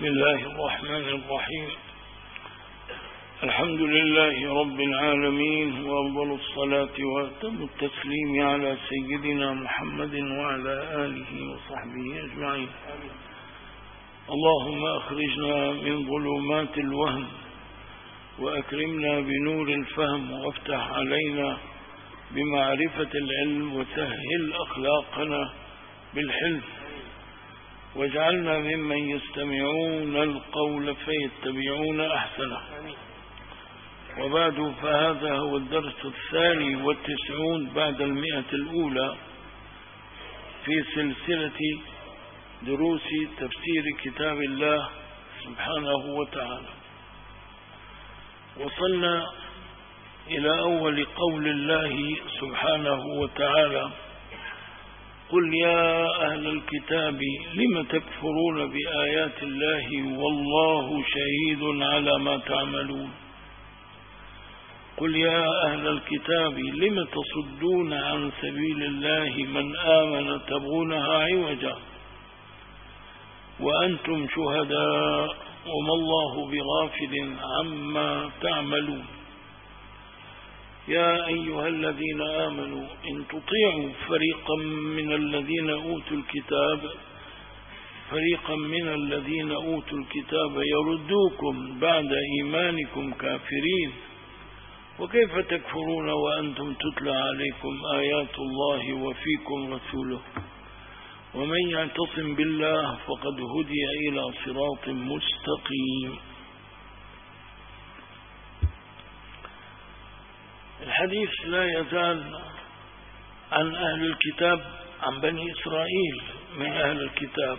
بسم الله الرحمن الرحيم. الحمد لله رب العالمين، وأفضل الصلاة وأتم التسليم على سيدنا محمد وعلى آله وصحبه أجمعين. اللهم أخرجنا من ظلمات الوهم وأكرمنا بنور الفهم، وافتح علينا بمعرفة العلم، وسهل أخلاقنا بالحلم، واجعلنا ممن يستمعون القول فيتبعون أحسنه. وبعد، فهذا هو الدرس 92 بعد 100 الأولى في سلسلة دروس تفسير كتاب الله سبحانه وتعالى. وصلنا إلى أول قول الله سبحانه وتعالى: قل يا أهل الكتاب لم تكفرون بآيات الله والله شهيد على ما تعملون. قل يا أهل الكتاب لم تصدون عن سبيل الله من آمن تبغونها عوجا وأنتم شهداء وما الله بغافل عما تعملون. يا أيها الذين آمنوا إن تطيعوا فريقا من الذين أوتوا الكتاب يردوكم بعد إيمانكم كافرين، وكيف تكفرون وأنتم تتلى عليكم آيات الله وفيكم رسوله، ومن يعتصم بالله فقد هدي إلى صراط مستقيم. الحديث لا يزال عن أهل الكتاب، عن بني إسرائيل من أهل الكتاب،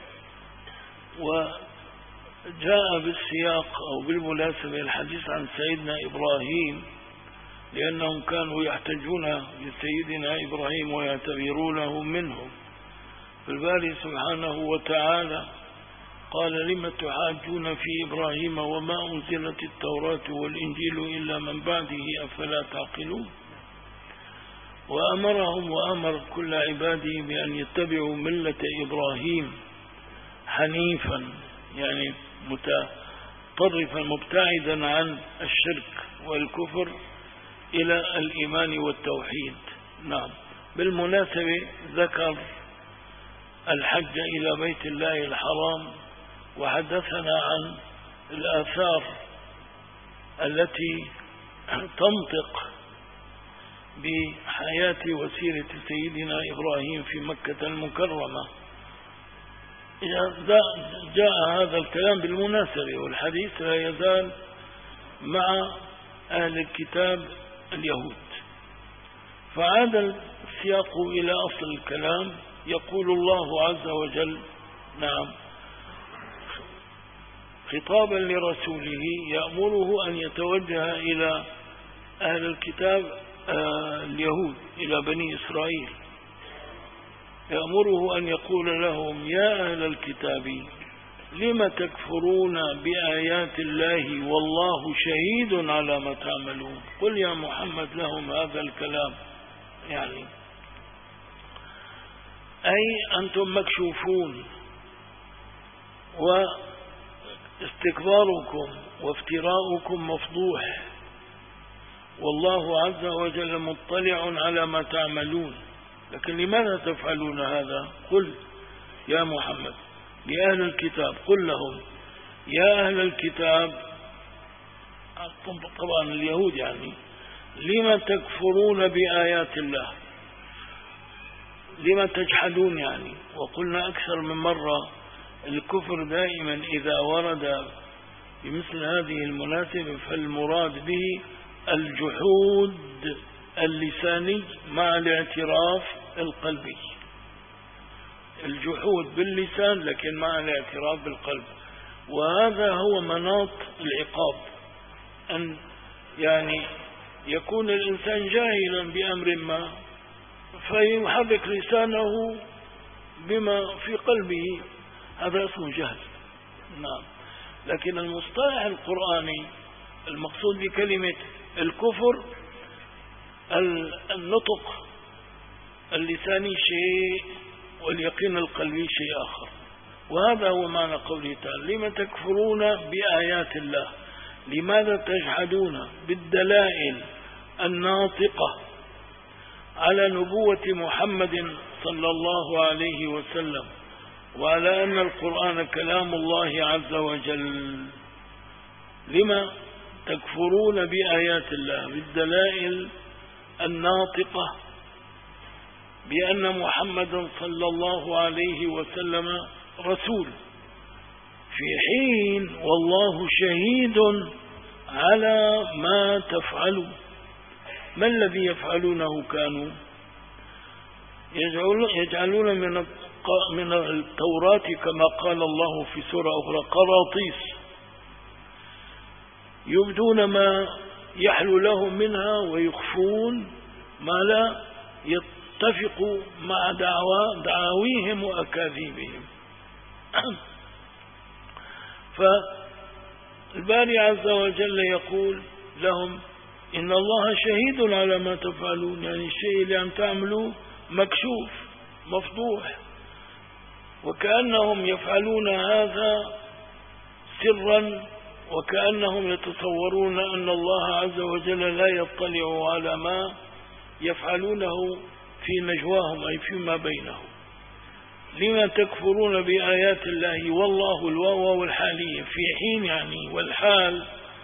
وجاء بالسياق أو بالمناسبة الحديث عن سيدنا إبراهيم، لأنهم كانوا يحتجون بسيدنا إبراهيم ويعتبرونه منهم. فالباري سبحانه وتعالى قال: لم تحاجون في إبراهيم وما أنزلت التوراة والإنجيل إلا من بعده أفلا تعقلون. وأمرهم وأمر كل عباده بأن يتبعوا ملة إبراهيم حنيفا، يعني متطرفا مبتعدا عن الشرك والكفر إلى الإيمان والتوحيد. نعم، بالمناسبة ذكر الحج إلى بيت الله الحرام، وحدثنا عن الآثار التي تنطق بحياة وسيرة سيدنا إبراهيم في مكة المكرمة. جاء هذا الكلام بالمناسبة، والحديث لا يزال مع أهل الكتاب اليهود. فعاد السياق إلى أصل الكلام. يقول الله عز وجل: نعم، خطابا لرسوله يأمره أن يتوجه إلى أهل الكتاب اليهود، إلى بني إسرائيل، يأمره أن يقول لهم: يا أهل الكتاب لم تكفرون بآيات الله والله شهيد على ما تعملون. قل يا محمد لهم هذا الكلام، يعني أي أنتم مكشوفون، واستكباركم وافتراؤكم مفضوح، والله عز وجل مطلع على ما تعملون. لكن لماذا تفعلون هذا؟ قل يا محمد لأهل الكتاب، قل لهم يا أهل الكتاب، طبعا اليهود، يعني لما تكفرون بآيات الله، لما تجحدون يعني. وقلنا أكثر من مرة الكفر دائما إذا ورد بمثل هذه المناسبة فالمراد به الجحود اللساني مع الاعتراف القلبي. الجحود باللسان لكن مع الاعتراف بالقلب. وهذا هو مناط العقاب، أن يعني يكون الإنسان جاهلا بأمر ما فيحرك لسانه بما في قلبه، هذا اسمه جهل. نعم، لكن المصطلح القرآني المقصود بكلمة الكفر النطق اللساني شيء واليقين القلبي شيء آخر. وهذا هو معنى قوله تعالى: لم تكفرون بآيات الله، لماذا تجحدون بالدلائل الناطقة على نبوة محمد صلى الله عليه وسلم، وعلى أن القرآن كلام الله عز وجل؟ لما تكفرون بآيات الله بالدلائل الناطقة بأن محمدا صلى الله عليه وسلم رسول، في حين والله شهيد على ما تفعلون؟ ما الذي يفعلونه؟ كانوا يجعلون من التوراة كما قال الله في سورة أخرى قراطيس، يبدون ما يحلو لهم منها ويخفون ما لا يتفق مع دعاويهم وأكاذيبهم. فالباري عز وجل يقول لهم: إن الله شهيد على ما تفعلون، يعني الشيء اللي عم تعملوه مكشوف مفضوح، وكأنهم يفعلون هذا سرا، وكأنهم يتصورون أن الله عز وجل لا يطلع على ما يفعلونه في نجواهم أي فيما بينهم. لما تكفرون بآيات الله والله الواو والحالية في حين يعني والحال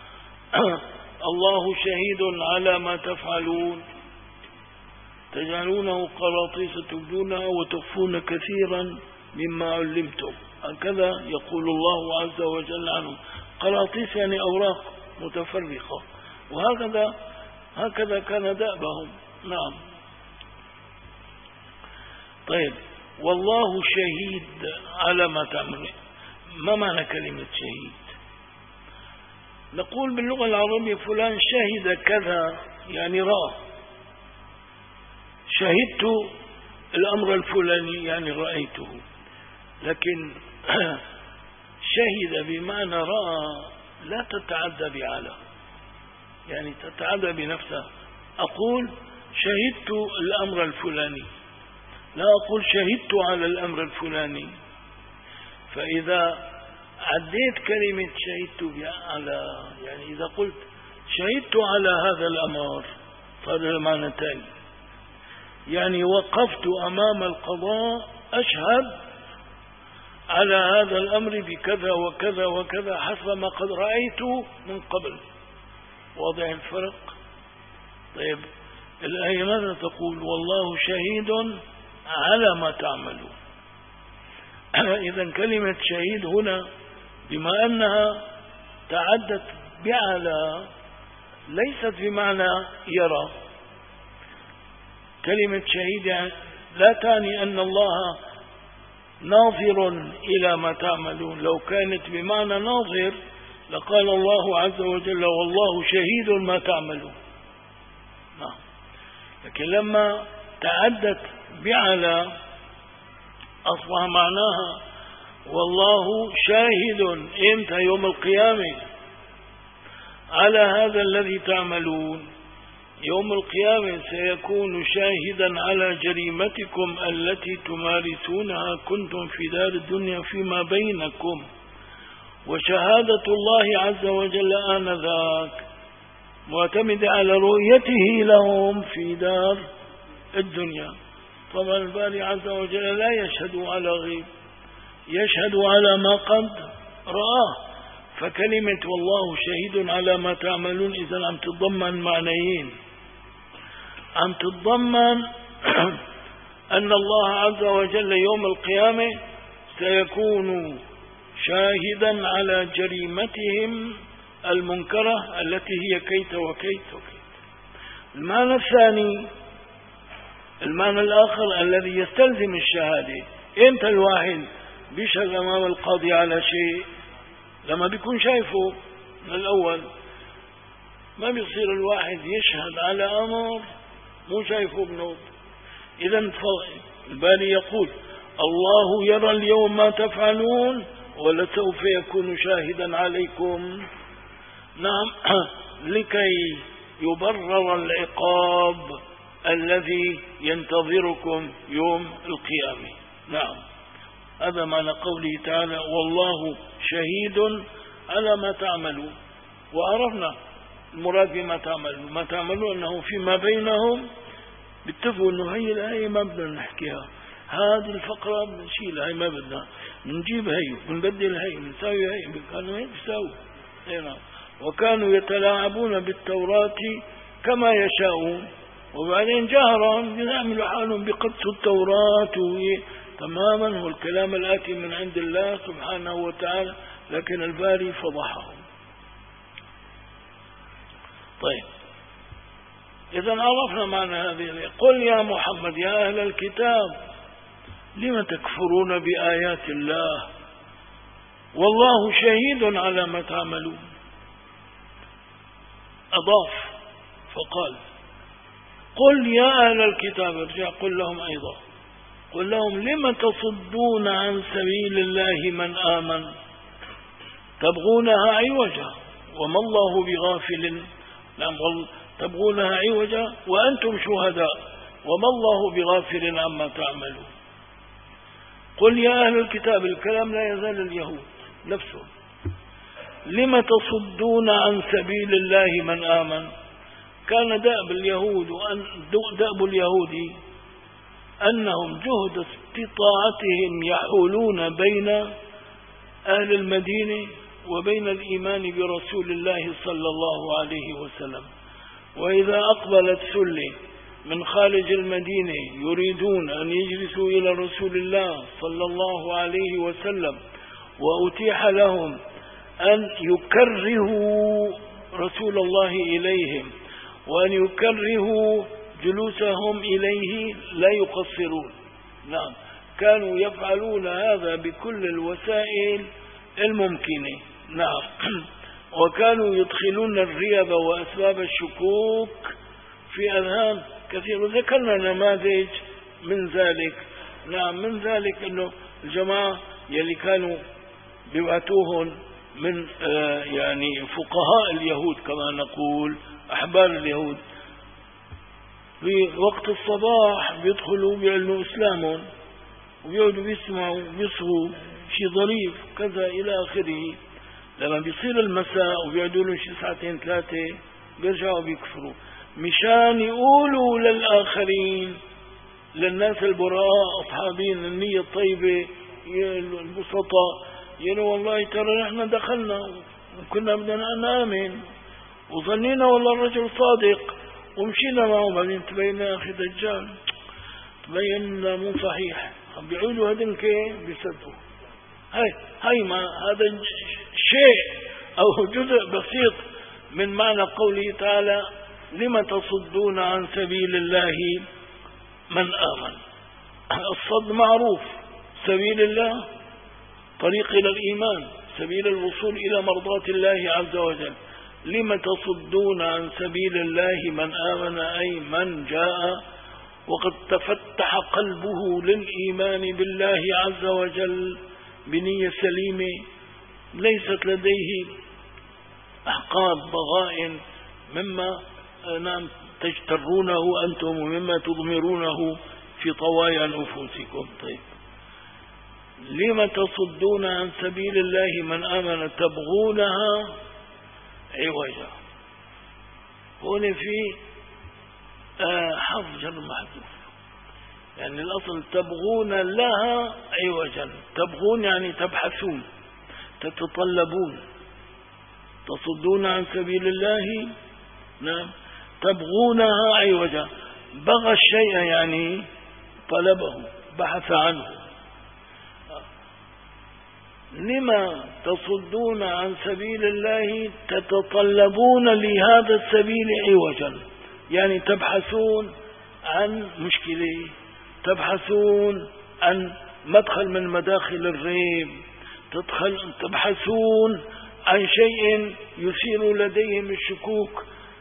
الله شهيد على ما تفعلون، تجعلونه قراطيس تبدونها وتخفون كثيرا مما علمتم. هكذا يقول الله عز وجل عنهم. قراطيس يعني أوراق متفرقة، وهكذا كان دأبهم. نعم. طيب، والله شهيد على ما تعملون، ما معنى كلمة شهيد؟ نقول باللغة العربية فلان شهد كذا، يعني رأى. شهدت الأمر الفلاني يعني رأيته، لكن شهد بمعنى رأى لا تتعدى بعلى، يعني تتعدى بنفسها. أقول شهدت الأمر الفلاني، لا أقول شهدت على الأمر الفلاني. فإذا عديت كلمة شهدت على، يعني إذا قلت شهدت على هذا الأمر صار له معنى ثاني، يعني وقفت أمام القضاء أشهد على هذا الأمر بكذا وكذا وكذا حسب ما قد رأيت من قبل. واضح الفرق؟ طيب، الآية ماذا تقول؟ والله شهيد على ما تعملون. إذن كلمة شهيد هنا بما أنها تعدت بعلى ليست بمعنى يرى. كلمة شهيد لا تعني أن الله ناظر إلى ما تعملون. لو كانت بمعنى ناظر لقال الله عز وجل والله شهيد ما تعملون. نعم. لكن لما تعدت بعلى أصبح معناها والله شاهد إمتى؟ يوم القيامة على هذا الذي تعملون. يوم القيامة سيكون شاهدا على جريمتكم التي تمارسونها كنتم في دار الدنيا فيما بينكم، وشهادة الله عز وجل آنذاك معتمدة على رؤيته لهم في دار الدنيا. طبعا الباري عز وجل لا يشهد على غيب، يشهد على ما قد رآه. فكلمة والله شهيد على ما تعملون إذن عم تتضمن معنيين. عم تتضمن أن الله عز وجل يوم القيامة سيكون شاهدا على جريمتهم المنكرة التي هي كيت وكيت وكيت. المعنى الثاني، المعنى الآخر الذي يستلزم الشهادة، إمتى الواحد بيشهد أمام القاضي على شيء؟ لما بيكون شايفه من الأول. ما بيصير الواحد يشهد على أمر مو شايفه بنوب. إذن الباري يقول الله يرى اليوم ما تفعلون ولسوف يكون شاهدا عليكم. نعم، لكي يبرر العقاب الذي ينتظركم يوم القيامة. نعم. هذا معنى قوله تعالى والله شهيد على ما تعملون. وعرفنا المراد بما تعملون، ما تعملون أنه فيما بينهم بيتفقوا أنه هي الآية ما بدنا نحكيها، هذه الفقرة بنشيلها، هي ما بدنا نجيب، هي بنبدل، هي بنساوي، هي كانوا هيك بيساووا. وكانوا يتلاعبون بالتوراة كما يشاءون، وبعدين جهرهم يعملوا حالهم بقدس التوراة تماما، هو الكلام الآتي من عند الله سبحانه وتعالى، لكن الباري فضحهم. طيب، إذا عرفنا معنى هذه. قل يا محمد يا أهل الكتاب لم تكفرون بآيات الله والله شهيد على ما تعملون. أضاف فقال قل يا أهل الكتاب، ارجع قل لهم أيضا، قل لهم لم تصدون عن سبيل الله من آمن تبغونها عوجا وما الله بغافل، نعم تبغونها عوجا وأنتم شهداء وما الله بغافل عما تعملون. قل يا أهل الكتاب، الكلام لا يزال اليهود نفسهم، لم تصدون عن سبيل الله من آمن. كان دأب اليهود أنهم جهد استطاعتهم يحولون بين أهل المدينة وبين الإيمان برسول الله صلى الله عليه وسلم. وإذا أقبلت سلة من خارج المدينة يريدون أن يجلسوا إلى رسول الله صلى الله عليه وسلم، وأتيح لهم أن يكرهوا رسول الله إليهم وأن يكرهوا جلوسهم إليه لا يقصرون. نعم، كانوا يفعلون هذا بكل الوسائل الممكنة. نعم، وكانوا يدخلون الريب وأسباب الشكوك في أذهان كثير، وذكرنا نماذج من ذلك. نعم، من ذلك أنه الجماعة يلي كانوا بيبعتوهم من يعني فقهاء اليهود كما نقول أحبار اليهود، في وقت الصباح بيدخلوا بيعلنوا إسلامهم وبيقعدوا بيسمعوا بيصغوا شيء ظريف كذا إلى آخره. لما بيصير المساء وبيقعدوا لهم شيء ساعتين ثلاثة بيرجعوا بيكفروا، مشان يقولوا للآخرين، للناس البراء أصحابين النية الطيبة البسطاء، يقولوا والله ترى نحن دخلنا وكنا بدنا نآمن وظنينا والله الرجل صادق ومشينا معه، بعدين تبين يا أخي دجال، تبين مو صحيح، عم بيقولوا هدنك بيصدقوا. هاي ما هذا شيء أو جزء بسيط من معنى قوله تعالى لما تصدون عن سبيل الله من آمن. الصد معروف، سبيل الله طريق إلى الإيمان، سبيل الوصول إلى مرضاة الله عز وجل. لما تصدون عن سبيل الله من آمن، أي من جاء وقد تفتح قلبه للإيمان بالله عز وجل بنية سليمة، ليست لديه أحقاد ضغائن مما تجترونه أنتم ومما تضمرونه في طوايا نفوسكم. طيب، لما تصدون عن سبيل الله من آمن تبغونها عوجا. هنا في حرف جر محذوف، يعني الأصل تبغون لها عوجا، تبغون يعني تبحثون تتطلبون، تصدون عن سبيل الله نعم تبغونها عوجا. بغى الشيء يعني طلبه بحث عنه. لما تصدون عن سبيل الله تتطلبون لهذا السبيل عوجا، يعني تبحثون عن مشكلة، تبحثون عن مدخل من مداخل الريب، تبحثون عن شيء يثير لديهم الشكوك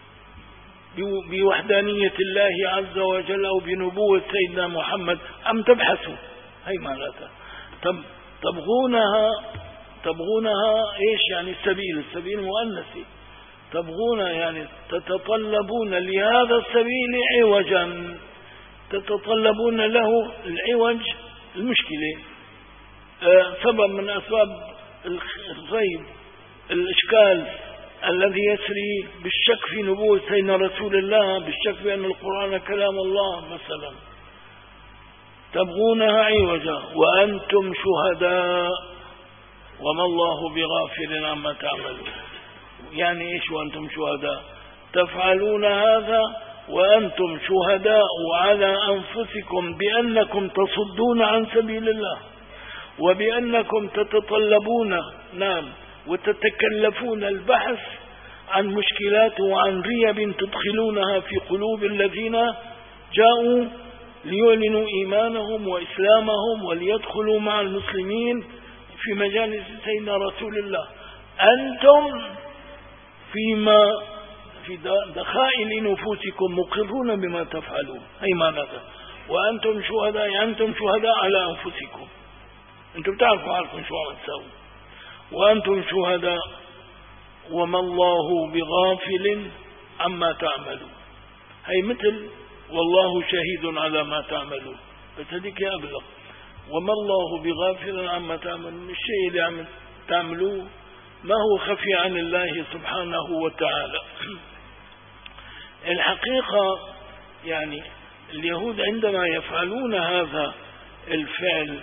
بوحدانية الله عز وجل أو بنبوة سيدنا محمد، أم تبحثوا، هي معناتها تبغونها إيش يعني السبيل مؤنثي، تبغون يعني تتطلبون لهذا السبيل عوجا، تتطلبون له العوج المشكلة. سبب من أسباب الريب الإشكال الذي يسري بالشك في نبوة سيدنا رسول الله، بالشك بأن القرآن كلام الله مثلا، تبغونها عوجا وأنتم شهداء وما الله بغافل عما تعملون. يعني إيش وأنتم شهداء؟ تفعلون هذا وأنتم شهداء على أنفسكم بأنكم تصدون عن سبيل الله، وبأنكم تتطلبون وتتكلفون البحث عن مشكلات وعن ريب تدخلونها في قلوب الذين جاءوا ليعلنوا إيمانهم وإسلامهم وليدخلوا مع المسلمين في مجالس سيدنا رسول الله. أنتم في دخائل نفوسكم مقرون بما تفعلون. أي معنى وأنتم شهداء، يعني أنتم شهداء على أنفسكم، أنتم تعرفوا عنكم شو عم تسووا، وأنتم شهداء وما الله بغافل عما تعملون. هي مثل والله شهيد على ما تعملون، بس هذيك أبلغ. وما الله بغافل عما تعملون، الشيء اللي عم تعملوه ما هو خفي عن الله سبحانه وتعالى. الحقيقة يعني اليهود عندما يفعلون هذا الفعل،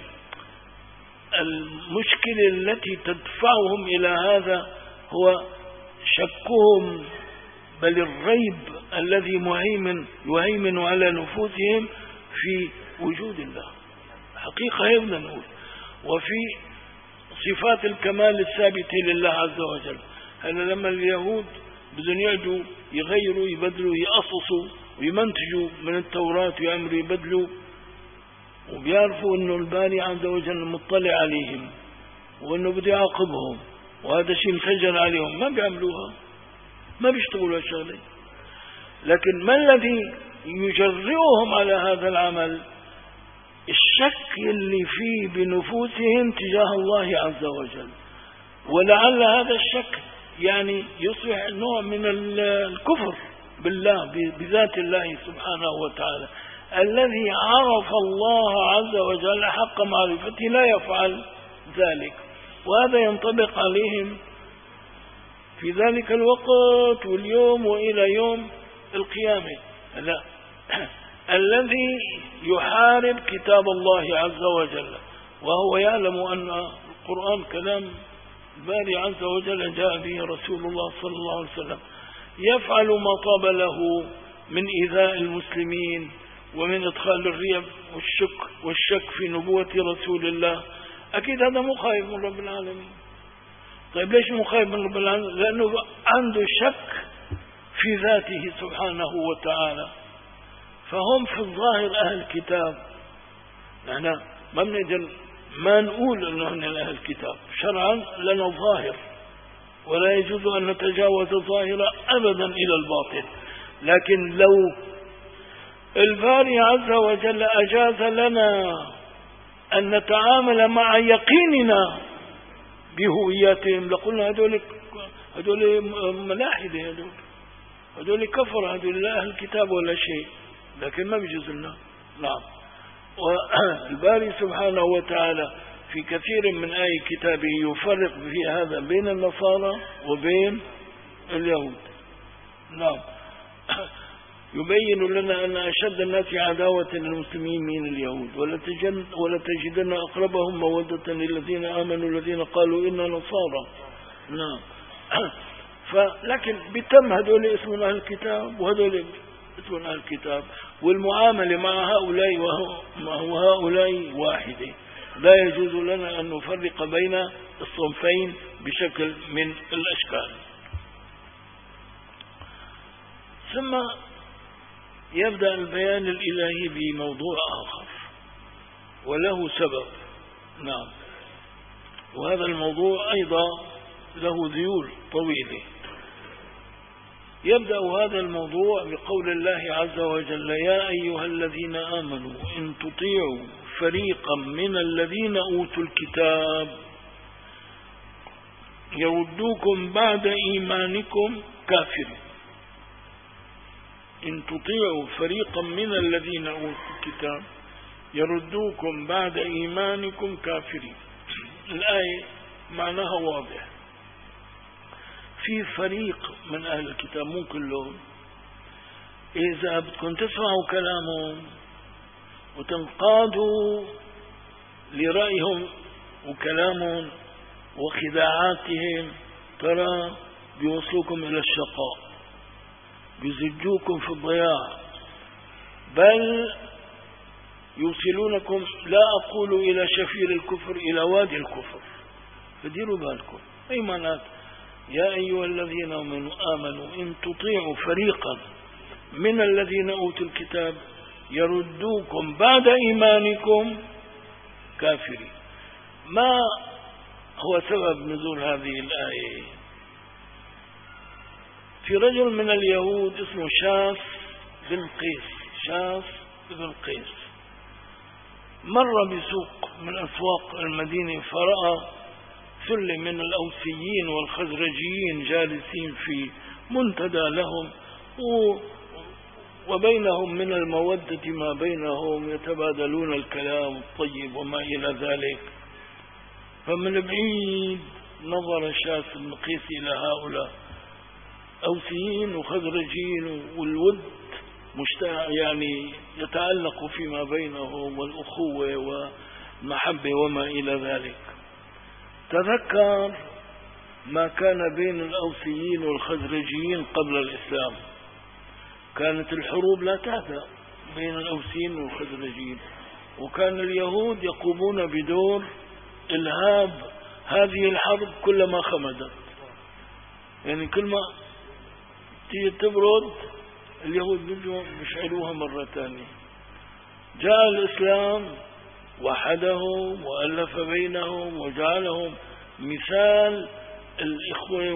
المشكلة التي تدفعهم إلى هذا هو شكهم، بل الريب الذي يهيمن على نفوسهم في وجود الله. حقيقة هي بدنا نقول، وفي صفات الكمال الثابتة لله عز وجل. هذا لما اليهود بدهم يعدوا يغيروا يبدلوا يقصصوا ويمنتجوا من التوراة ويعملوا يبدلوا، وبيعرفوا انه الباري عز وجل مطلع عليهم وانه بده يعاقبهم، وهذا شيء مسجل عليهم، ما بيعملوها، ما بيشتغلوا هالشغله. لكن ما الذي يجرئهم على هذا العمل؟ الشك اللي فيه بنفوسهم تجاه الله عز وجل. ولعل هذا الشك يعني يصبح نوع من الكفر بالله، بذات الله سبحانه وتعالى. الذي عرف الله عز وجل حق معرفته لا يفعل ذلك، وهذا ينطبق عليهم في ذلك الوقت واليوم وإلى يوم القيامة. لا الذي يحارب كتاب الله عز وجل وهو يعلم أن القرآن كلام الباري عز وجل جاء به رسول الله صلى الله عليه وسلم، يفعل ما طاب له من إيذاء المسلمين ومن إدخال الريب والشك في نبوة رسول الله، أكيد هذا مخايف من رب العالمين. طيب ليش مخايف من رب العالمين؟ لأنه عنده شك في ذاته سبحانه وتعالى. فهم في الظاهر أهل الكتاب، نحن ما بنقدر ما نقول أنه من أهل الكتاب شرعا، لنا ظاهر ولا يجوز أن نتجاوز ظاهرة أبدا إلى الباطل. لكن لو الباري عز وجل أجاز لنا أن نتعامل مع يقيننا بهوياتهم لقلنا هذول ملاحدة، هذول كفر، هذول لا أهل الكتاب ولا شيء. لكن ما بيجوز لنا. نعم. والباري سبحانه وتعالى في كثير من آي كتابه يفرق في هذا بين النصارى وبين اليهود. نعم. يبين لنا أن أشد الناس عداوة للمسلمين من اليهود، ولتجدن أقربهم مودة للذين آمنوا الذين قالوا إنا نصارى. نعم. لكن بتم هذول اسمهم أهل الكتاب وهذول اسمهم أهل الكتاب، والمعاملة مع هؤلاء وهؤلاء واحدة. لا يجوز لنا أن نفرق بين الصنفين بشكل من الأشكال. ثم يبدأ البيان الإلهي بموضوع آخر وله سبب. نعم. وهذا الموضوع أيضا له ذيول طويلة. يبدأ هذا الموضوع بقول الله عز وجل: يا أيها الذين آمنوا إن تطيعوا فريقا من الذين أوتوا الكتاب يردوكم بعد إيمانكم كافرين. إن تطيعوا فريقا من الذين أوتوا الكتاب يردوكم بعد إيمانكم كافرين. الآية معناها واضح. في فريق من أهل الكتاب مو كلهم، إذا بدكم تسمعوا كلامهم وتنقادوا لرأيهم وكلامهم وخداعاتهم، ترى بيوصلوكم إلى الشقاء، بيزجوكم في الضياع، بل يوصلونكم لا أقول إلى شفير الكفر، إلى وادي الكفر. فديروا بالكم. أيمانات يا أيها الذين آمنوا إن تطيعوا فريقا من الذين أوتوا الكتاب يردوكم بعد إيمانكم كافرين. ما هو سبب نزول هذه الآية؟ في رجل من اليهود اسمه شاف بن قيس مر بسوق من أسواق المدينة، فرأى ثلة من الأوسيين والخزرجيين جالسين في منتدى لهم، وبينهم من المودة ما بينهم، يتبادلون الكلام الطيب وما إلى ذلك. فمن بعيد نظر شاف بن قيس إلى هؤلاء أوسيين وخزرجيين، والود يعني يتعلق فيما بينهم، والأخوة والمحبة وما إلى ذلك. تذكر ما كان بين الأوسيين والخزرجيين قبل الإسلام، كانت الحروب لا تهدأ بين الأوسيين والخزرجيين، وكان اليهود يقومون بدور إلهاب هذه الحرب كلما خمدت، يعني كل ما تيجي تبرد اليهود بيجوا بيشعلوها مرة ثانية. جاء الإسلام وحدهم وألف بينهم وجعلهم مثال الإخوة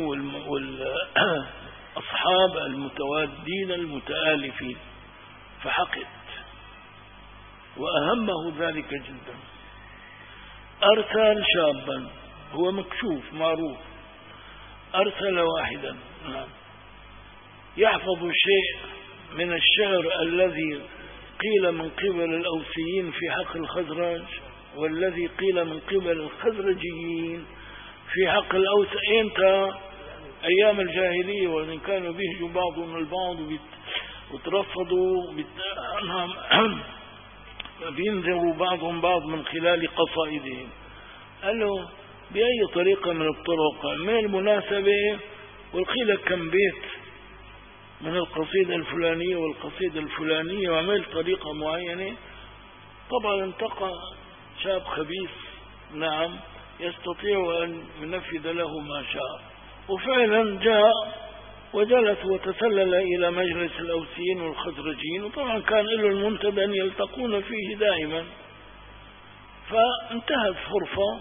والأصحاب المتوادين المتآلفين، فحقد وأهمه ذلك جدا. أرسل شابا هو مكشوف معروف، أرسل واحدا يحفظ شيء من الشعر الذي قيل من قبل الأوسيين في حق الخزرج، والذي قيل من قبل الخزرجيين في حق الأوس. انت أيام الجاهلية وإن كانوا بيهجوا بعضهم البعض وترصدوا بينذروا بعضهم بعض من خلال قصائدهم. قالوا بأي طريقة من الطرق من المناسبة والقيل كم بيت من القصيدة الفلانية والقصيدة الفلانية، وعمل طريقة معينة. طبعا انتقى شاب خبيث نعم يستطيع أن ينفذ له ما شاء، وفعلا جاء وجلس وتسلل إلى مجلس الأوسيين والخزرجيين، وطبعا كان له المنتدى أن يلتقون فيه دائما. فانتهت فرصة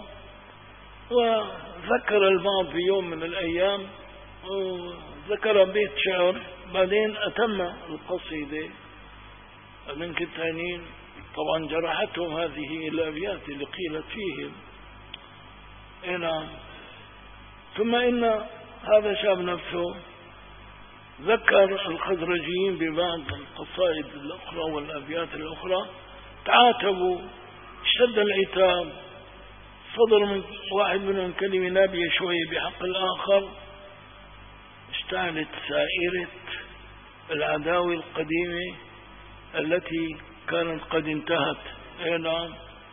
وذكر البعض في يوم من الأيام، ذكر بيت شعر، بعدين أتم القصيدة. من كتانين طبعا جرحتهم هذه الأبيات اللي قيلت فيهم. نعم. ثم إن هذا الشاب نفسه ذكر الخزرجيين ببعض القصائد الأخرى والأبيات الأخرى، تعاتبوا، اشتد العتاب، صدر من واحد منهم كلمة نابية شوية بحق الآخر، اشتعلت سائرة العداوة القديمة التي كانت قد انتهت. نعم.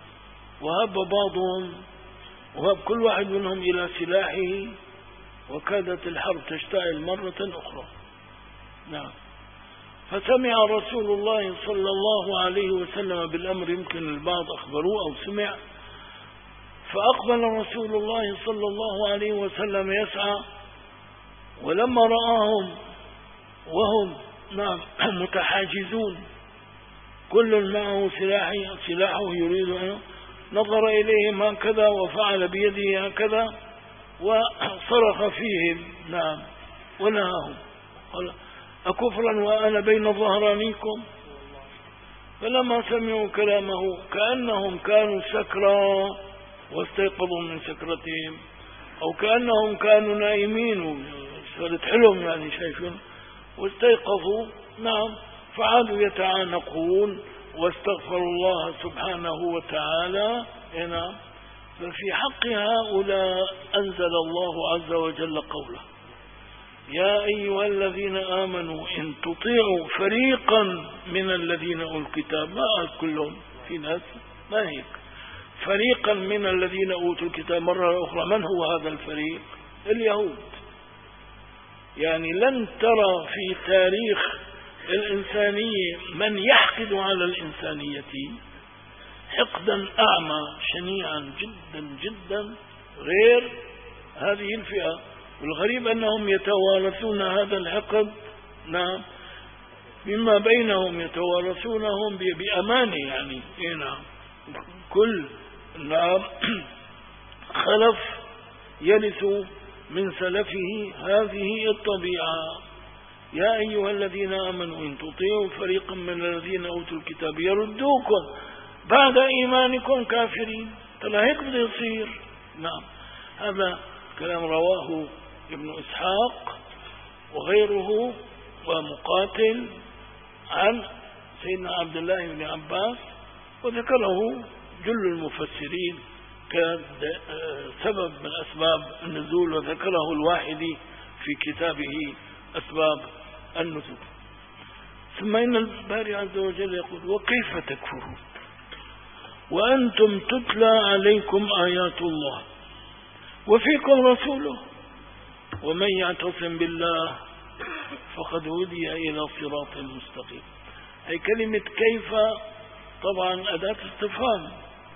وهب كل واحد منهم إلى سلاحه، وكادت الحرب تشتعل مرة أخرى. نعم. فسمع رسول الله صلى الله عليه وسلم بالأمر، يمكن البعض أخبروه أو سمع، فأقبل رسول الله صلى الله عليه وسلم يسعى، ولما رآهم وهم نعم متحاجزون كل معه سلاحه يريد أن نظر إليهم هكذا وفعل بيده هكذا وصرخ فيهم نعم ونهاهم، قال أكفرا وأنا بين ظهرانيكم؟ فلما سمعوا كلامه كأنهم كانوا سكرى واستيقظوا من سكرتهم، أو كأنهم كانوا نائمين صارت حلم يعني شايفون، واستيقظوا نعم، فعادوا يتعانقون واستغفروا الله سبحانه وتعالى. نعم. ففي حق هؤلاء أنزل الله عز وجل قوله: يا أيها الذين آمنوا إن تطيعوا فريقا من الذين أوتوا الكتاب، ما كلهم، في ناس ما هيك، فريقا من الذين أوتوا الكتاب. مرة أخرى من هو هذا الفريق؟ اليهود. يعني لن ترى في تاريخ الإنسانية من يحقد على الإنسانية حقدا أعمى شنيعا جدا جدا غير هذه الفئة. والغريب أنهم يتوارثون هذا الحقد، نعم، مما بينهم يتوارثونهم بأمانة. يعني نعم، كل نعم خلف يرث من سلفه هذه الطبيعة. يا أيها الذين آمنوا إن تطيعوا فريقا من الذين أوتوا الكتاب يردوكم بعد إيمانكم كافرين. ترى هيك بده يصير. نعم، هذا كلام رواه ابن إسحاق وغيره ومقاتل عن سيدنا عبد الله بن عباس، وذكره جل المفسرين كسبب من أسباب النزول، وذكره الواحدي في كتابه أسباب النزول. ثم إن الباري عز وجل يقول: وكيف تكفرون وأنتم تتلى عليكم آيات الله وفيكم رسوله ومن يعتصم بالله فقد هدي إلى صراط مستقيم. هي كلمة كيف طبعا أداة استفهام،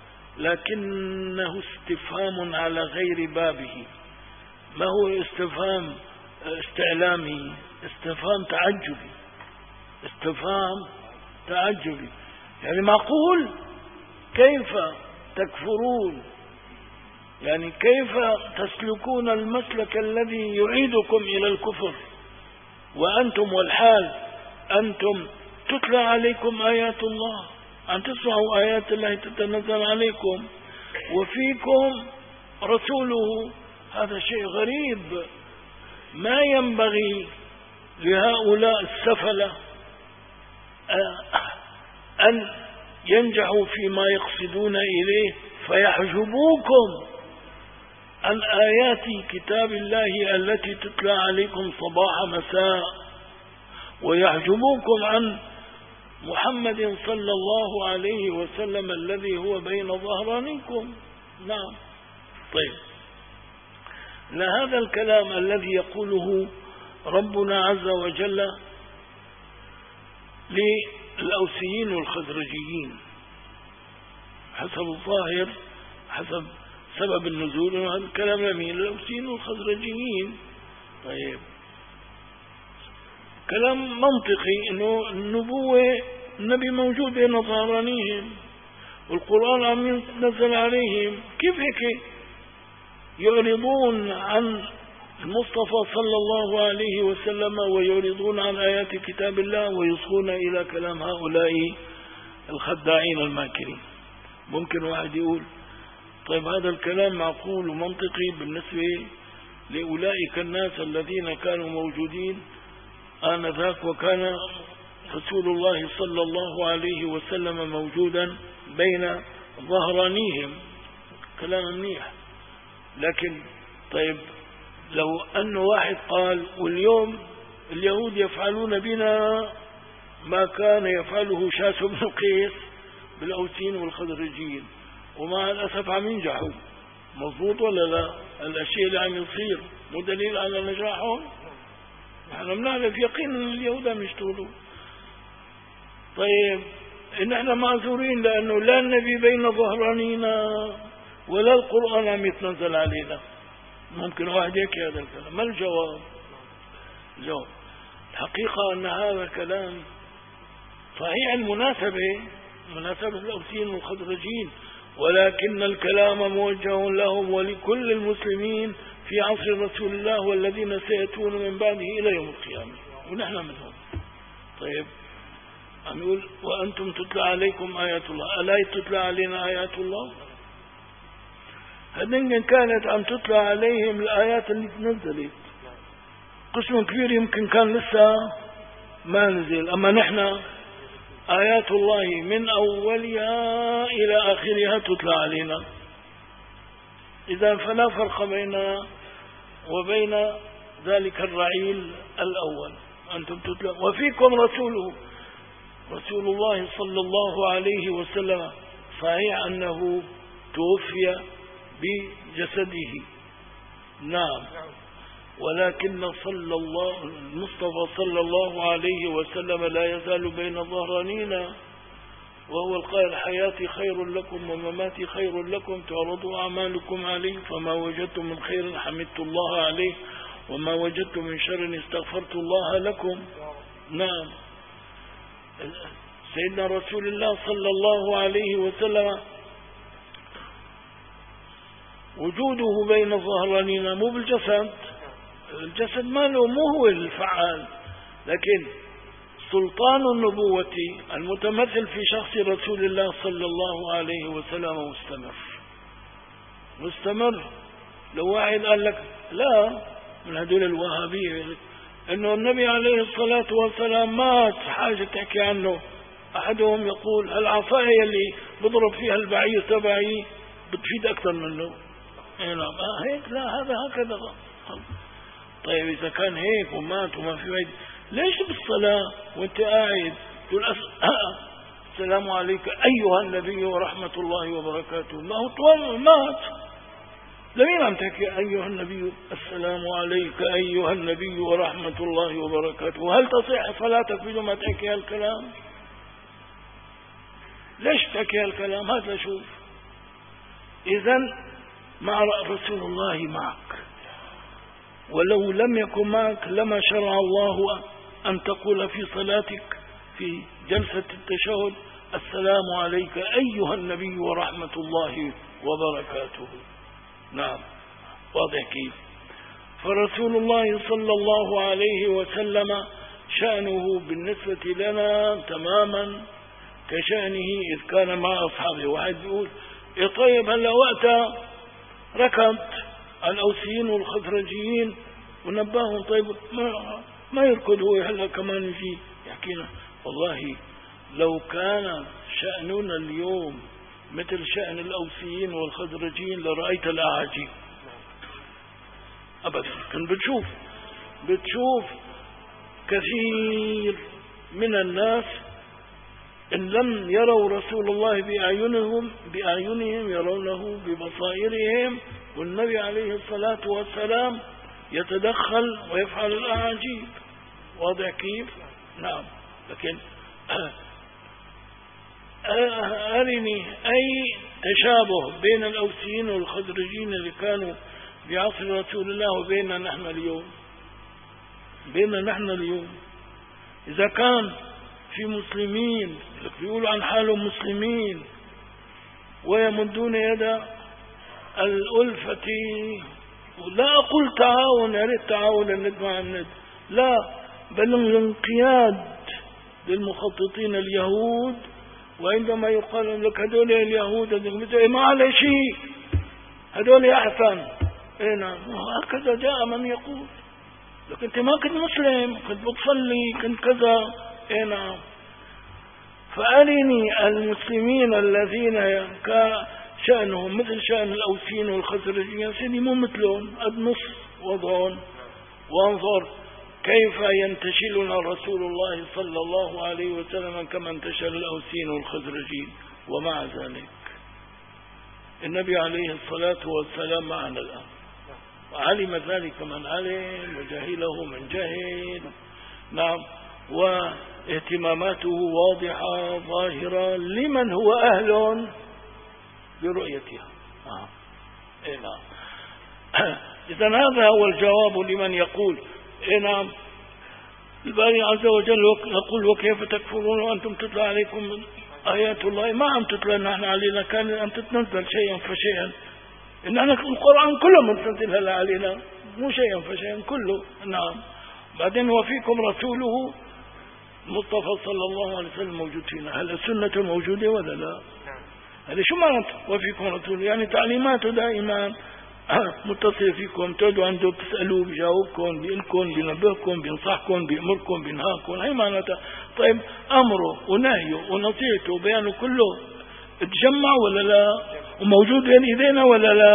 لكنه استفهام على غير بابه. ما هو استفهام استعلامي؟ استفهام تعجبي. استفهام تعجبي يعني معقول كيف تكفرون، يعني كيف تسلكون المسلك الذي يعيدكم إلى الكفر وأنتم والحال أنتم تتلى عليكم آيات الله، أن تسمعوا آيات الله تتنزل عليكم وفيكم رسوله. هذا شيء غريب. ما ينبغي لهؤلاء السفلة أن ينجحوا فيما يقصدون إليه فيحجبوكم عن آيات كتاب الله التي تتلى عليكم صباح مساء، ويحجبوكم عن محمد صلى الله عليه وسلم الذي هو بين ظهرانيكم. نعم. طيب، لهذا الكلام الذي يقوله ربنا عز وجل للأوسيين والخزرجيين حسب الظاهر، حسب سبب النزول، هذا الكلام لمين؟ للأوسيين والخزرجيين. طيب، كلام منطقي إنه النبوة النبي موجود بين ظهرانيهم والقرآن عم ينزل عليهم، كيف هيك يعرضون عن المصطفى صلى الله عليه وسلم ويعرضون عن آيات كتاب الله ويصغون إلى كلام هؤلاء الخداعين الماكرين؟ ممكن واحد يقول: طيب هذا الكلام معقول ومنطقي بالنسبة لأولئك الناس الذين كانوا موجودين آنذاك وكان رسول الله صلى الله عليه وسلم موجودا بين ظهرانيهم. كلام منيح، لكن طيب لو أن واحد قال: واليوم اليهود يفعلون بنا ما كان يفعله شاس بن قيس بالأوسين والخزرجيين، ومع الأسف عم ينجحوا، مضبوط ولا لا؟ الأشياء اللي عم يصير مو دليل على نجاحهم؟ نحن بنعرف يقين أن اليهود عم يشتغلوا. طيب، نحن معذورين لأنه لا النبي بين ظهرانينا ولا القرآن عم يتنزل علينا. ممكن واحد يحكي هذا الكلام. ما الجواب؟ الجواب الحقيقة أن هذا كلام صحيح المناسبة، مناسبة الأوسين والخزرجين، ولكن الكلام موجه لهم ولكل المسلمين في عصر رسول الله والذين سيأتون من بعده إلى يوم القيامة، ونحن منهم. طيب، عم يقول: وأنتم تتلى عليكم آيات الله. ألا تتلى علينا آيات الله؟ هذين كانت عم تتلى عليهم الآيات اللي تنزلت، قسم كبير يمكن كان لسه ما نزل، أما نحن آيات الله من أولها إلى آخرها تتلى علينا. إذا فلا فرق بيننا وبين ذلك الرعيل الأول. أنتم تتلون وفيكم رسوله، رسول الله صلى الله عليه وسلم. صحيح أنه توفي بجسده، نعم، ولكن المصطفى صلى الله عليه وسلم لا يزال بين ظهرانينا، وهو القائل: حياتي خير لكم ومماتي خير لكم، تعرض أعمالكم عليه، فما وجدت من خير حمدت الله عليه، وما وجدت من شر استغفرت الله لكم. نعم، سيدنا رسول الله صلى الله عليه وسلم وجوده بين ظهرانينا مو بالجسد، الجسد ماله مو هو الفعال، لكن سلطان النبوة المتمثل في شخص رسول الله صلى الله عليه وسلم مستمر. لو واحد قال لك لا من هدول الوهابية انه النبي عليه الصلاة والسلام مات، حاجة تحكي عنه. احدهم يقول: العصاية اللي بضرب فيها البعير تبعي بتفيد اكثر منه. نعم، هيك لا، هذا هكذا. طيب إذا كان هيك ومات وما في فايدة، ليش بالصلاة وانت قاعد تقول السلام عليك أيها النبي ورحمة الله وبركاته؟ ما هو طوال مات، لمين عم تحكي أيها النبي السلام عليك أيها النبي ورحمة الله وبركاته؟ هل تصح صلاتك بدون ما تحكي هالكلام؟ ليش تحكي هالكلام؟ هذا شوف، إذن مع رسول الله معك، ولو لم يكن معك لما شرع الله أن تقول في صلاتك في جلسة التشهد: السلام عليك أيها النبي ورحمة الله وبركاته. نعم، واضح كيف؟ فرسول الله صلى الله عليه وسلم شأنه بالنسبة لنا تماما كشأنه إذ كان مع أصحابه. واحد يقول: إيه طيب هلا وقتها ركض الأوسيين والخزرجيين ونباهم، طيب ما يركض هو هلا كمان يجي يحكينا؟ والله لو كان شأننا اليوم مثل شأن الأوسيين والخزرجيين لرأيت الأعاجيب أبدا. كان بتشوف كثير من الناس إن لم يروا رسول الله بأعينهم يرونه ببصائرهم، والنبي عليه الصلاة والسلام يتدخل ويفعل الأعاجيب. واضح كيف؟ نعم. لكن أرني أي تشابه بين الأوسيين والخزرجيين اللي كانوا بعصر رسول الله وبيننا نحن اليوم. إذا كان في مسلمين يقولوا عن حالهم مسلمين ويمدون يد الألفة، لا أقول تعاون، يا ريت تعاون الند مع الند، لا، بل الانقياد للمخططين اليهود. وعندما يقال لك هذول اليهود ما على شيء، هذول أحسن، نعم، وهكذا جاء من يقول لك أنت ما كنت مسلم، كنت بتصلي، كنت كذا، نعم. فأرني المسلمين الذين شأنهم مثل شأن الأوسين والخزرجين، سيدي مو مثلهم، قد نص وضعهم، وانظر كيف ينتشلنا رسول الله صلى الله عليه وسلم كما انتشل الأوسين والخزرجين. ومع ذلك النبي عليه الصلاة والسلام معنا الآن، وعلم ذلك من علم وجهله من جهل. نعم، واهتماماته واضحة ظاهرة لمن هو أهل برؤيتها. نعم. إذن هذا هو الجواب لمن يقول نعم الباري عز وجل يقول: وكيف تكفرون وأنتم تتلى عليكم آيات الله؟ ما عم تتلى نحن علينا، كان أن تتنزل شيئا فشيئا. إن القرآن كله منتزل هلا علينا، مو شيئا فشيئا كله. نعم. بعدين وفيكم رسوله المصطفى صلى الله عليه وسلم موجود فينا. هل السنة موجودة ولا لا؟ هذا شو معنى وفيكم رسوله؟ يعني تعليماته دائما متصل فيكم، تقعدوا عنده بتسألوه بيجاوبكم، بيقلكم، بينبهكم، بينصحكم، بيأمركم، بينهاكم. هي معناتها. طيب أمره ونهيه ونصيحته وبيانه كله تجمع ولا لا؟ وموجود بين إيدينا ولا لا؟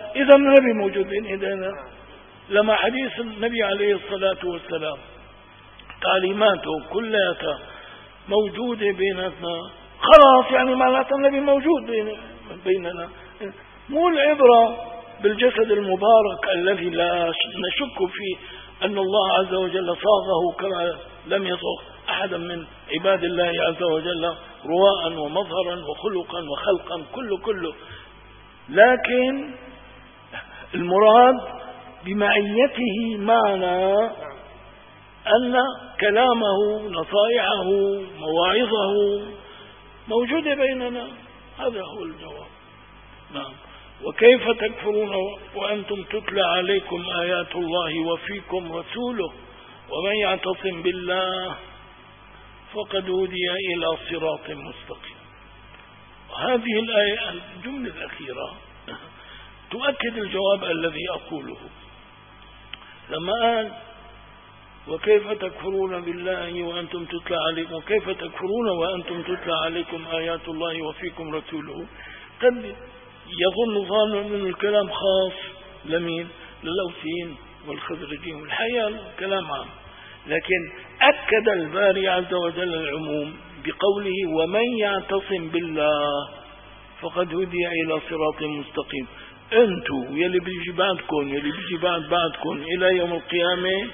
إذا النبي موجود بين إيدينا. لما حديث النبي عليه الصلاة والسلام تعليماته كلها موجودة بيناتنا، خلاص يعني معناتها النبي موجود بيننا. مو العبرة بالجسد المبارك الذي لا نشك فيه أن الله عز وجل صاغه كما لم يصغ أحدا من عباد الله عز وجل، رواء ومظهرا وخلقا وخلقا كله، لكن المراد بمعيته معنا أن كلامه، نصائحه، مواعظه موجودة بيننا. هذا هو الجواب. نعم. وكيف تكفرون وأنتم تتلى عليكم آيات الله وفيكم رسوله ومن يعتصم بالله فقد هدي إلى صراط مستقيم. هذه الآية الجملة الأخيرة تؤكد الجواب الذي أقوله. لما قال وكيف تكفرون بالله وأنتم تتلى عليكم، وكيف تكفرون وأنتم تتلى عليكم آيات الله وفيكم رسوله، قد يظن ظان من الكلام خاص لمين؟ للأوسين والخزرجين، والحقيقة الكلام عام، لكن أكد الباري عز وجل العموم بقوله ومن يعتصم بالله فقد هدي إلى صراط مستقيم. أنتوا يلي بيجي بعدكم، يلي بيجي بعدكم إلى يوم القيامة،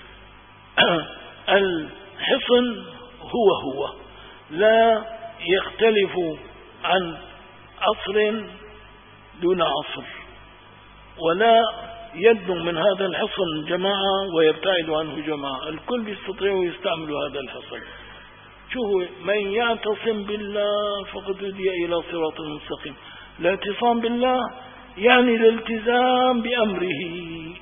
الحصن هو لا يختلف عن عصر دون عصر، ولا يدنو من هذا الحصن جماعة ويبتعد عنه جماعة، الكل بيستطيع يستعمل هذا الحصن. شو هو؟ من يعتصم بالله فقد هدي إلى صراط مستقيم. الاعتصام بالله يعني الالتزام بأمره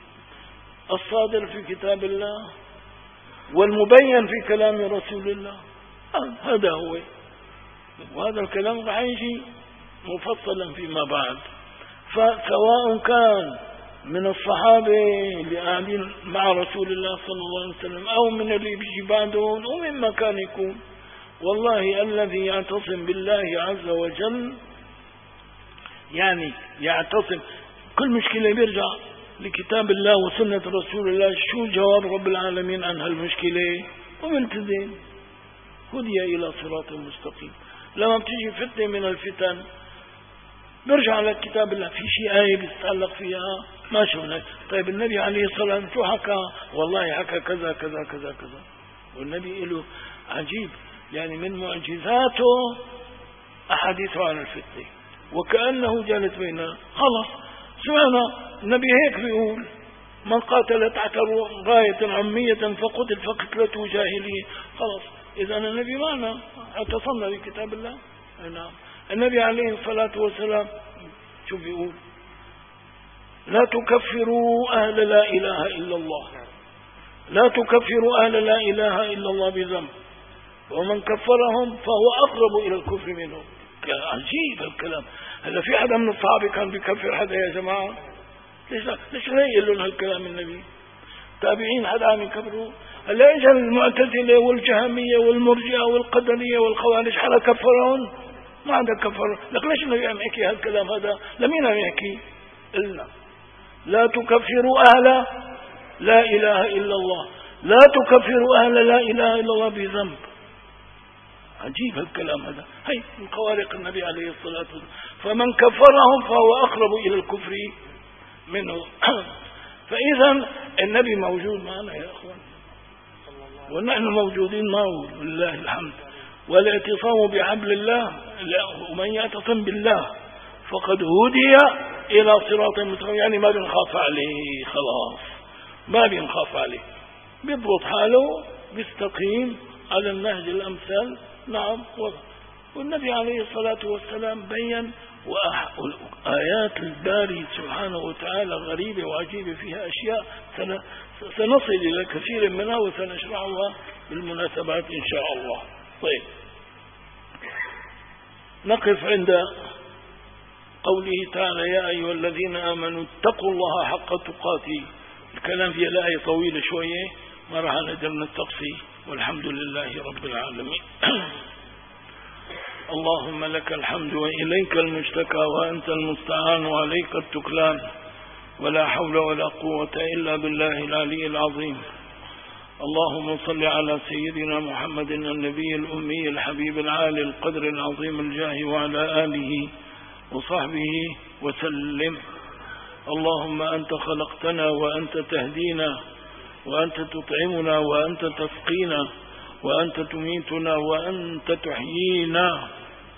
الصادر في كتاب الله والمبين في كلام رسول الله. هذا هو، وهذا الكلام راح يجي مفصلا فيما بعد. فسواء كان من الصحابة اللي قاعدين مع رسول الله صلى الله عليه وسلم أو من اللي بيجي بعدهم أو من مكان يكون، والله الذي يعتصم بالله عز وجل يعني يعتصم، كل مشكلة بيرجع لكتاب الله وسنة رسول الله. شو جواب رب العالمين عن هالمشكلة؟ وملتزم هدي إلى صراط مستقيم. لما بتيجي فتنة من الفتن برجع على كتاب الله، في شيء آية بيتعلق فيها ما شفنا. طيب النبي عليه الصلاة والسلام شو حكى؟ والله حكى كذا كذا كذا كذا. والنبي له عجيب، يعني من معجزاته أحاديثه عن الفتنة وكأنه جالس بيننا. خلص سمعنا النبي هيك بيقول من قاتل تحت راية عمية فقتل فقتلته جاهلية. خلص إذا النبي معنا، اعتصمنا بكتاب الله. نعم. النبي عليه الصلاة والسلام شو بيقول؟ لا تكفروا أهل لا إله إلا الله، لا تكفروا أهل لا إله إلا الله بذنب، ومن كفرهم فهو أقرب إلى الكفر منهم. عجيب الكلام. هلا في حدا من الصحابة كان بيكفر حدا يا جماعة؟ ليش لا يقول لنا هالكلام النبي؟ تابعين حدا عم يكفروا؟ هلا اجى المعتزلة والجهمية والمرجئة والقدرية والخوارج حدا كفرهم؟ ما عندك كفر. لك ليش النبي عم يحكي هالكلام هذا؟ لمين عم يحكي؟ قلنا لا تكفروا أهل لا إله إلا الله، لا تكفروا أهل لا إله إلا الله بذنب. عجيب هالكلام هذا. هي من خوارق النبي عليه الصلاة والسلام. فمن كفرهم فهو أقرب إلى الكفر منه. فإذا النبي موجود معنا يا أخوان، ونحن موجودين معه لله الحمد. والاعتصام بحبل الله، ومن يعتصم بالله فقد هدي إلى صراط مستقيم، يعني ما بنخاف عليه، خلاص ما بنخاف عليه، بيضبط حاله، بيستقيم على النهج الأمثل. نعم. والنبي عليه الصلاة والسلام بين، وآيات الباري سبحانه وتعالى غريبة وعجيبة، فيها أشياء سنصل إلى كثير منها وسنشرحها بالمناسبات إن شاء الله. طيب نقف عند قوله تعالى يا أيها الذين آمنوا اتقوا الله حق تقاته. الكلام في الآية طويل شوية، ما راح نقدر نستقصي، والحمد لله رب العالمين. اللهم لك الحمد وإليك المشتكى وأنت المستعان وعليك التكلان. ولا حول ولا قوة إلا بالله العلي العظيم. اللهم صل على سيدنا محمد النبي الأمي الحبيب العالي القدر العظيم الجاه وعلى آله وصحبه وسلم. اللهم أنت خلقتنا وأنت تهدينا وأنت تطعمنا وأنت تسقينا وأنت تميتنا وأنت تحيينا.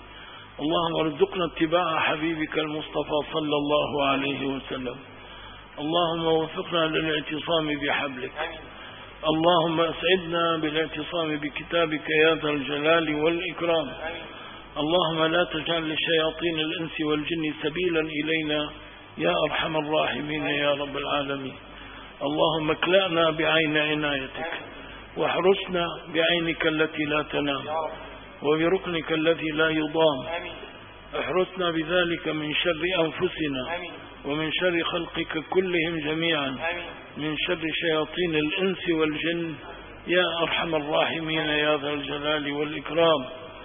اللهم ارزقنا اتباع حبيبك المصطفى صلى الله عليه وسلم. اللهم وفقنا للاعتصام بحبلك. اللهم أسعدنا بالاعتصام بكتابك يا ذا الجلال والإكرام. اللهم لا تجعل لشياطين الإنس والجن سبيلا إلينا يا أرحم الراحمين يا رب العالمين. اللهم اكلأنا بعين عنايتك واحرسنا بعينك التي لا تنام وبركنك الذي لا يضام. احرسنا بذلك من شر أنفسنا ومن شر خلقك كلهم جميعا، من شر شياطين الإنس والجن يا أرحم الراحمين يا ذا الجلال والإكرام.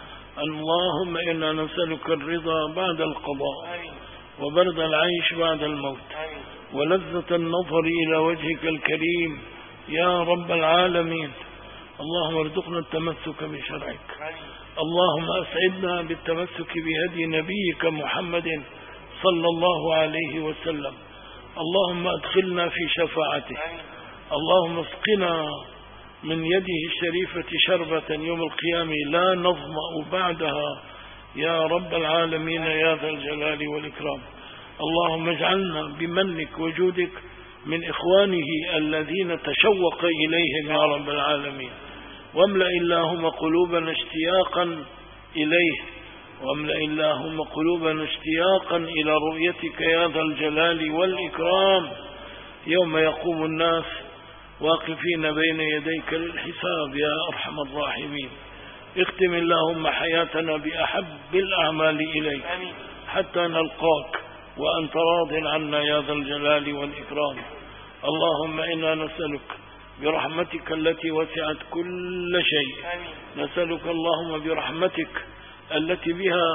اللهم إنا نسألك الرضا بعد القضاء وبرد العيش بعد الموت ولذة النظر إلى وجهك الكريم يا رب العالمين. اللهم ارزقنا التمسك بشرعك. اللهم أسعدنا بالتمسك بهدي نبيك محمد صلى الله عليه وسلم. اللهم أدخلنا في شفاعته. اللهم اسقنا من يده الشريفة شربة يوم القيامة لا نظمأ بعدها يا رب العالمين يا ذا الجلال والإكرام. اللهم اجعلنا بمنك وجودك من إخوانه الذين تشوق إليهم يا رب العالمين. واملأ اللهم قلوبنا اشتياقا إليه، واملأ اللهم قلوبنا اشتياقا إلى رؤيتك يا ذا الجلال والإكرام يوم يقوم الناس واقفين بين يديك للحساب يا أرحم الراحمين. اختم اللهم حياتنا بأحب الأعمال إليك حتى نلقاك وأنت راض عنا يا ذا الجلال والإكرام. اللهم إنا نسألك برحمتك التي وسعت كل شيء، نسألك اللهم برحمتك التي بها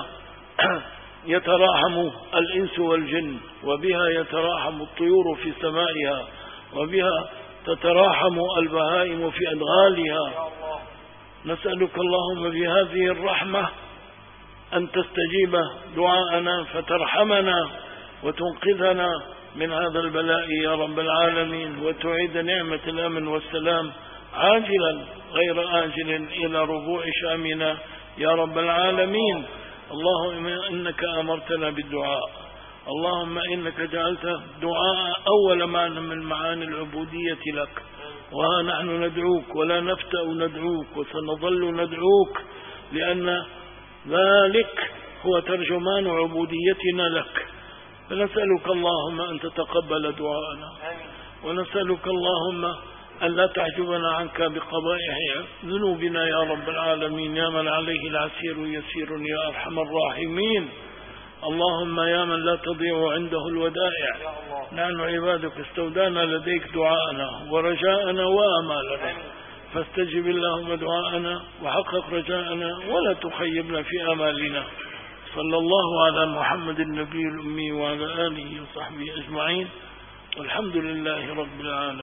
يتراحم الإنس والجن وبها يتراحم الطيور في سمائها وبها تتراحم البهائم في أدغالها. نسألك اللهم بهذه الرحمة أن تستجيب دعاءنا فترحمنا وتنقذنا من هذا البلاء يا رب العالمين، وتعيد نعمة الأمن والسلام عاجلا غير آجل إلى ربوع شامنا يا رب العالمين. اللهم إنك أمرتنا بالدعاء. اللهم إنك جعلت دعاء أول معنى من معاني العبودية لك، وها نحن ندعوك ولا نفتأ ندعوك وسنظل ندعوك، لأن ذلك هو ترجمان عبوديتنا لك. فنسألك اللهم أن تتقبل دعاءنا، ونسألك اللهم أن لا تحجبنا عنك بقبائح ذنوبنا يا رب العالمين، يا من عليه العسير يسير يا أرحم الراحمين. اللهم يا من لا تضيع عنده الودائع، نحن عبادك استودعنا لديك دعاءنا ورجاءنا وآمالنا، فاستجب اللهم دعاءنا وحقق رجاءنا ولا تخيبنا في آمالنا. صلى الله على محمد النبي الأمي وعلى آله وصحبه أجمعين، والحمد لله رب العالمين.